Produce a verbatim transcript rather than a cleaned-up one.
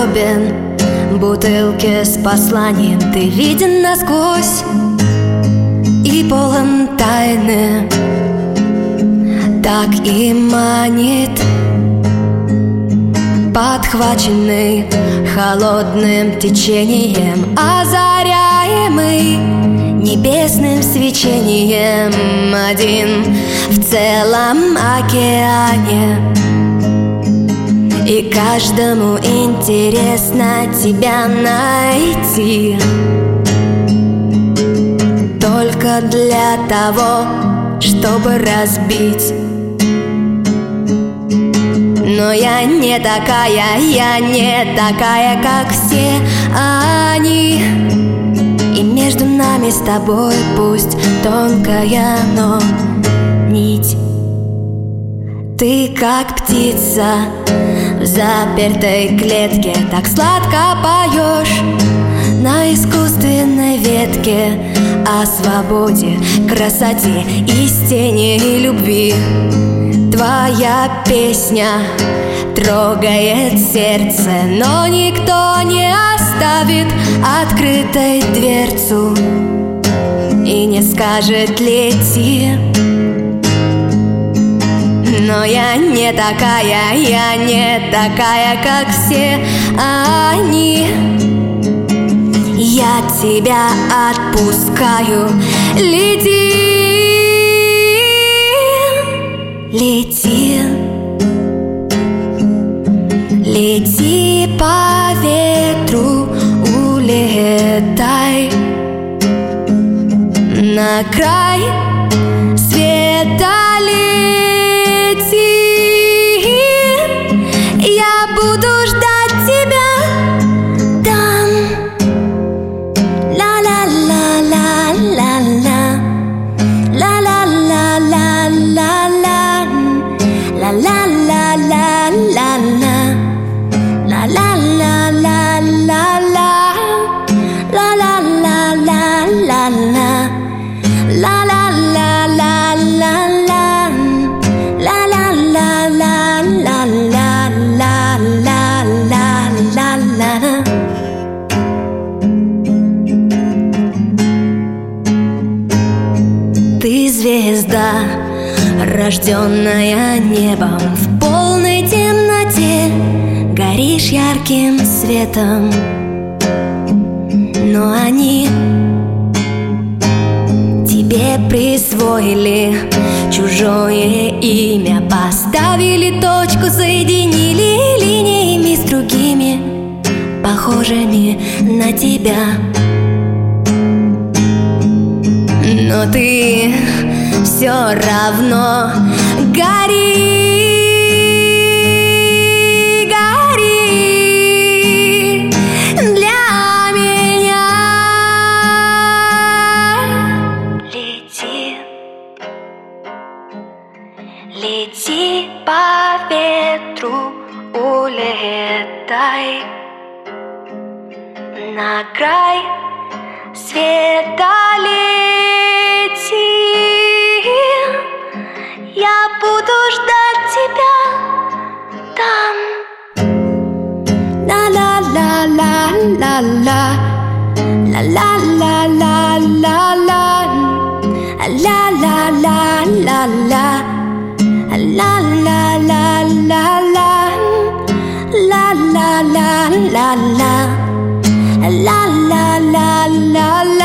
способен. Бутылки с посланием, ты виден насквозь и полон тайны, так и манит. Подхваченный холодным течением, озаряемый небесным свечением, один в целом океане. И каждому интересно тебя найти, только для того, чтобы разбить. Но я не такая, я не такая, как все они. И между нами с тобой пусть тонкая, но нить. Ты как птица в запертой клетке, так сладко поешь на искусственной ветке о свободе, красоте, истине и любви. Твоя песня трогает сердце, но никто не оставит открытой дверцу и не скажет лети. Но я не такая, я не такая, как все они. Я тебя отпускаю, лети, лети, лети по ветру, улетай на край света. Я буду ждать тебя там. Ла-ла-ла-ла-ла-ла, ла-ла-ла-ла-ла-ла, ла-ла-ла-ла-ла-ла, ла-ла-ла-ла-ла-ла, ла-ла-ла-ла-ла-ла, ты звезда, рожденная небом, в полной темноте горишь ярким светом. Но они тебе присвоили чужое имя, поставили точку, соединили линиями с другими, похожими на тебя. Но ты все равно гори, гори для меня. Лети, лети по ветру, улетай на край света. Я буду ждать тебя там. Ла-ла-ла-ла-ла-ла, ла-ла-ла-ла-ла-ла, ла-ла-ла-ла-ла, ла-ла-ла-ла-ла, ла-ла-ла-ла-ла, ла-ла-ла-ла-ла.